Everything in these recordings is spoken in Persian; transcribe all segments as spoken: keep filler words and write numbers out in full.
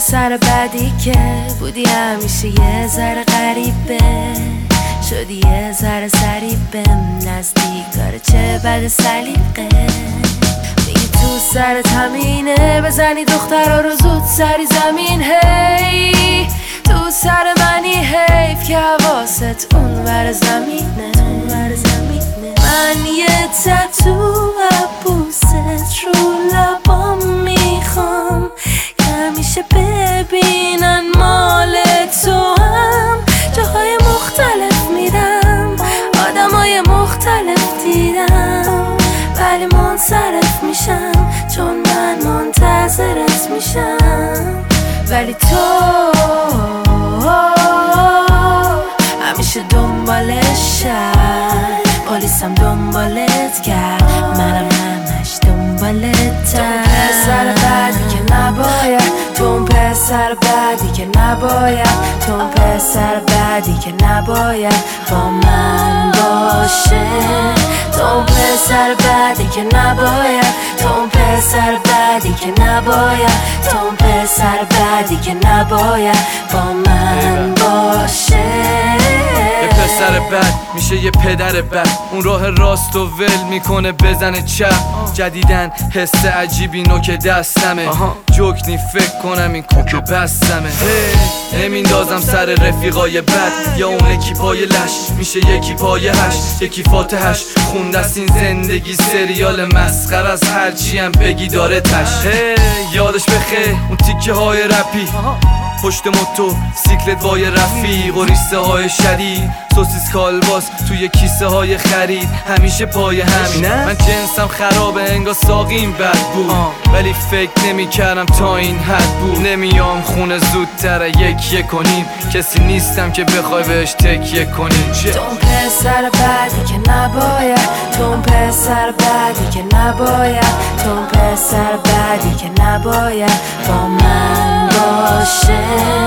پسر بعدی که بودی همیشه یه ذره غریبه، شدی یه ذره سریبه نزدیک داره چه بد سلیقه. میگی تو سرت همینه بزنی دخترها رو زود سری زمین. هی تو سر منی حیف که حواست اون ور زمینه. من یه تتو عبوست رو لبام میخوام که همیشه ببینن مال تو هم. جاهای مختلف میرم آدمای مختلف دیدم، ولی منصرف میشم چون من منتظرت میشم. ولی تو همیشه دنبالشم، پلیسم دنبالت کرد منم همش دنبالتم. تو پسر بعدی که نباید، تو پسر بعدی که نباید، تو پسر بعدی که نباید با من باشه. تو پسر بعدی که نباید، تو پسر بعدی که نباید، تو پسر بعدی که نباید با من باشه. یه پسر بد میشه یه پدر بد، اون راه راست و ول میکنه بزنه چپ. جدیدن حس عجیبی نوک دستمه، جوکنی فکر کنم این کوک بستمه. نمیندازم سر رفیقای بد، یا اون یکی پای لش میشه یکی پای هش، یکی فاتحش خونده است این زندگی سریال مسخر از هرچی هم بگی داره تش. یادش بخیر اون تیکه های رپی پشت موتو سیکلت وای رفیق و ریسته های شدید، سوسیس کالباس توی کیسه های خرید همیشه پای همین. من جنسم خرابه انگار ساقیم بد بود، ولی فکر نمی کردم تا این حد بود. نمیام خونه زودتر یک یک کنیم، کسی نیستم که بخوای بهش تکیه کنیم. تو پسر بعدی که نباید، تو پسر بعدی که نباید، تو پسر بعدی که نباید با من باشه.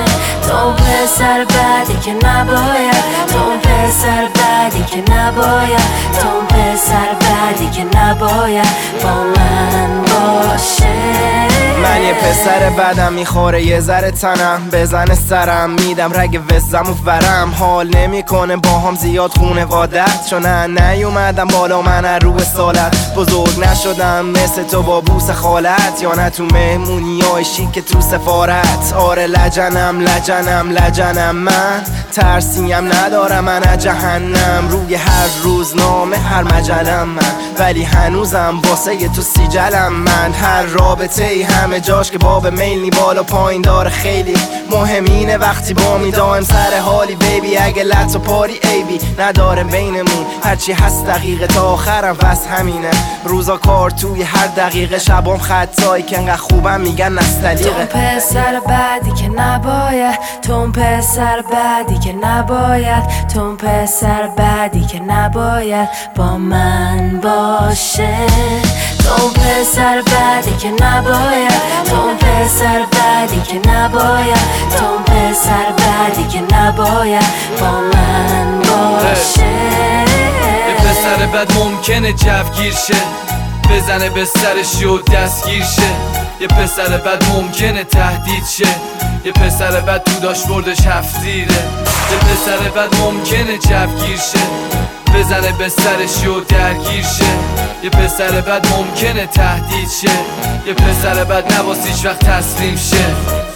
تو پسر بعدی که نباید، تو پسر بعدی که نباید، تو پسر بعدی که نباید با من باشه. من یه پسر بدم میخوره یه ذره تنم بزنه سرم، میدم رگ وزم و ورم. حال نمیکنه با هم زیاد خونه وادت، چون نیومدم بالا من رو سالت. بزرگ نشدم مثل تو با بوس خالت، یا نه تو مهمونی های شیک تو سفارت. آره لجنم لجنم لجنم من، ترسیم ندارم من از جهنم. روی هر روزنامه هر مجلم من، ولی هنوزم واسه تو سیجلم من. هر رابطه ای همه جاش که باب میل نی بالا پایین داره خیلی مهمینه. وقتی با می دایم سر حالی بیبی، اگه لط و پاری ایبی نداره بینمون. هرچی هست دقیقه تا آخرم بس همینه. روزا کار توی هر دقیقه، شبام خطایی که انقدر خوبم میگن نستلیقه. تو پسر بعدی که نباید، تو پسر بعدی که نباید، تو پسر بعدی که نباید با من باشه. تو پسر بعدی که نباید، تو پسر بعدی که نباید، تو پسر بعدی که نباید با من باشه. یه پسر بد ممکنه جوگیر شه، بزنه به سرش و دستگیر شه. یه پسر بد ممکنه تهدید شه، یه پسر بد تو داشبوردش هفتیره. یه پسر بد ممکنه جوگیر شه، بزنه به سرش و درگیر شه. یه پسر بد ممکنه تهدید شه، یه پسر بد نباس هیچ وقت تسلیم شه.